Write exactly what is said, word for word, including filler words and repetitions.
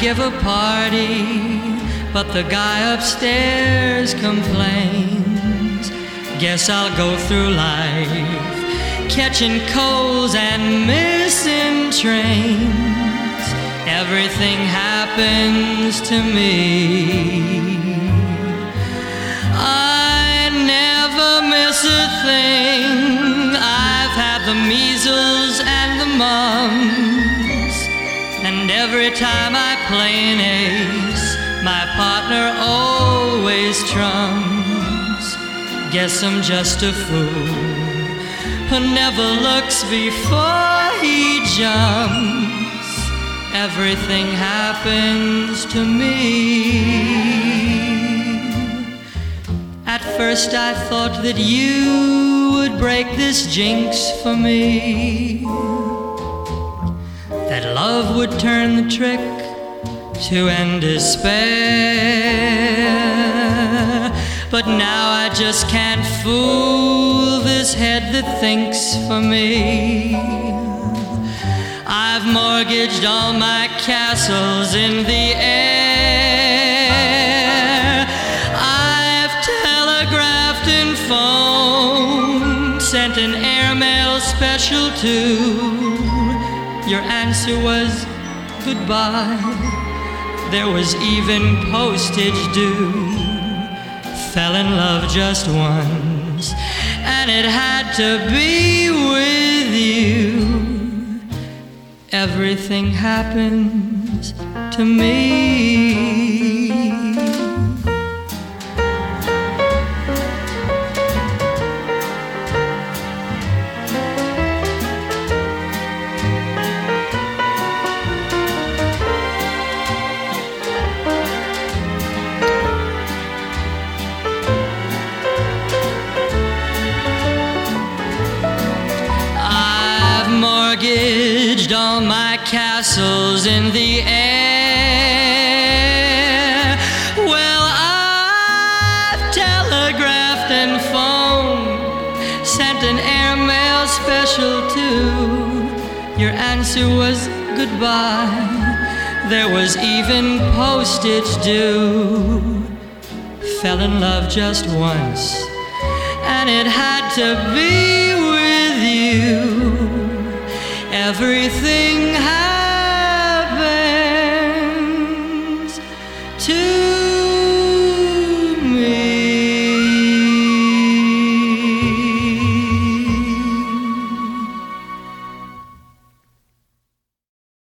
give a party, but the guy upstairs complains. Guess I'll go through life catching colds and missing trains. Everything happens to me. I never miss a thing. I've had the measles and the mumps, and every time I play an ace, my partner always trumps. Guess I'm just a fool who never looks before he jumps. Everything happens to me. At first I thought that you would break this jinx for me, that love would turn the trick to end despair. But now I just can't fool this head that thinks for me. I've mortgaged all my castles in the air. I've telegraphed and phoned, sent an airmail special too. Your answer was goodbye. There was even postage due. Fell in love just once, and it had to be with you. Everything happens to me. Mortgaged all my castles in the air. Well, I've telegraphed and phoned, sent an airmail special too. Your answer was goodbye. There was even postage due. Fell in love just once, and it had to be with you. Everything